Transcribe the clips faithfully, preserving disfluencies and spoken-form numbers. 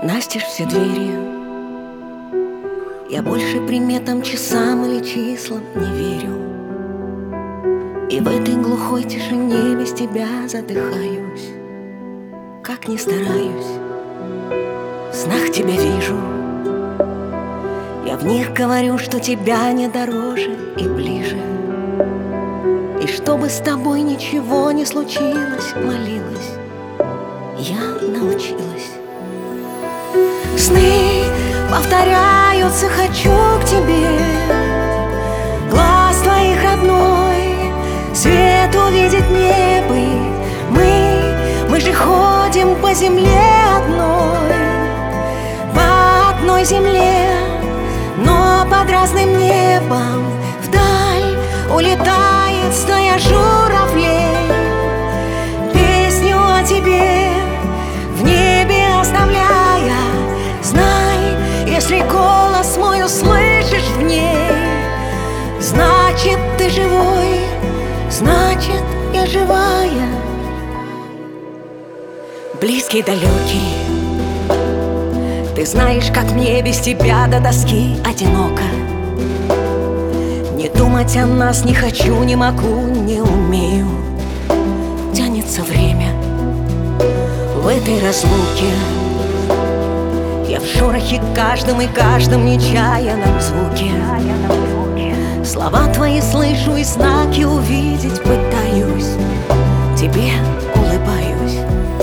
Настежь все двери. Я больше приметам, часам или числам не верю. И в этой глухой тишине без тебя задыхаюсь. Как ни стараюсь, в снах тебя вижу. Я в них говорю, что тебя не дороже и ближе. И чтобы с тобой ничего не случилось, молилась, я научилась. Сны повторяются, хочу к тебе. Глаз твоих родной, свет увидеть не быть. Мы, мы же ходим по земле одной, по одной земле, но под разным небом. Вдаль улетает стая журавлей, песню о тебе в небе оставляя. Знай, если голос мой услышишь в ней, значит ты живой, значит я живая. Близкий, далекий, ты знаешь, как мне без тебя до доски одиноко. Не думать о нас не хочу, не могу, не умею. Тянется время в этой разлуке. Я в шорохе каждом и каждом нечаянном звуке. Слова твои слышу и знаки увидеть пытаюсь. Тебе улыбаюсь.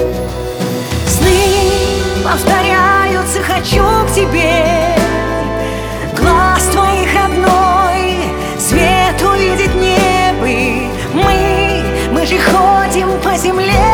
Сны повторяются, хочу к тебе. Глаз твоих родной, свет увидеть не быть. Мы, мы же ходим по земле